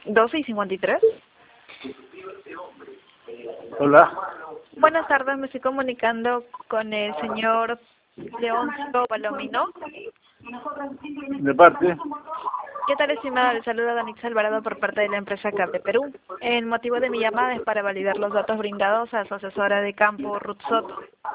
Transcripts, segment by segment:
12:53. Hola. Buenas tardes, me estoy comunicando con el señor Leoncio Palomino. ¿De parte? ¿Qué tal, estimado? Le saluda Danix Alvarado por parte de la empresa Cable Perú. El motivo de mi llamada es para validar los datos brindados a su asesora de campo, Ruth Soto.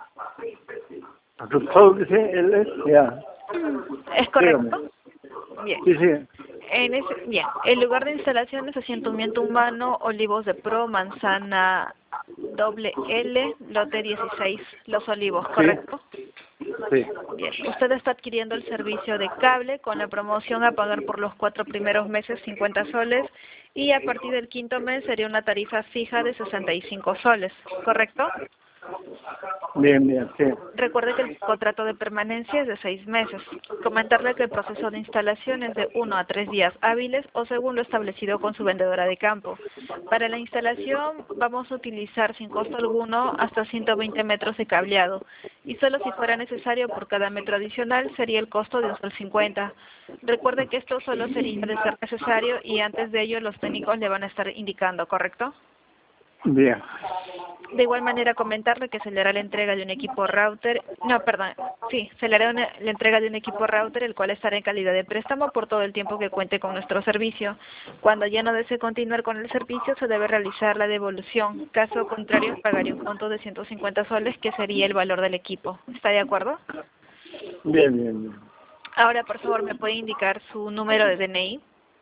¿Todo dice él es? Ya. ¿Es correcto? Dígame. Bien. Sí, sí. Bien, el lugar de instalación es asentamiento humano, Olivos de Pro, Manzana L, lote 16, Los Olivos, ¿correcto? Sí. Bien, usted está adquiriendo el servicio de cable con la promoción a pagar por los 4 primeros meses 50 soles y a partir del quinto mes sería una tarifa fija de 65 soles, ¿correcto? Bien, bien, sí. Recuerde que el contrato de permanencia es de 6 meses. Comentarle que el proceso de instalación es de 1 a 3 días hábiles o según lo establecido con su vendedora de campo. Para la instalación vamos a utilizar sin costo alguno hasta 120 metros de cableado y solo si fuera necesario por cada metro adicional sería el costo de $1.50. Recuerde que esto solo sería de ser necesario y antes de ello los técnicos le van a estar indicando, ¿correcto? Bien. De igual manera comentarle que se le hará la entrega de un equipo router, se le hará la entrega de un equipo router el cual estará en calidad de préstamo por todo el tiempo que cuente con nuestro servicio. Cuando ya no desee continuar con el servicio se debe realizar la devolución, caso contrario pagaría un monto de 150 soles que sería el valor del equipo. ¿Está de acuerdo? Bien, bien, bien. Ahora por favor me puede indicar su número de DNI.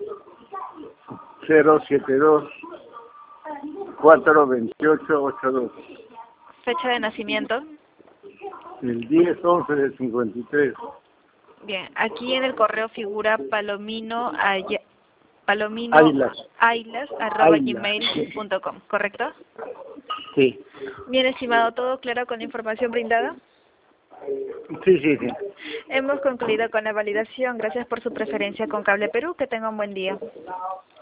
072 42882. Fecha de nacimiento. El 10-11 del 53. Bien, aquí en el correo figura Águilas. Águila. palominoailas@gmail.com, ¿correcto? Sí. Bien, estimado, ¿todo claro con la información brindada? Sí, sí, sí. Hemos concluido con la validación. Gracias por su preferencia con Cable Perú. Que tenga un buen día.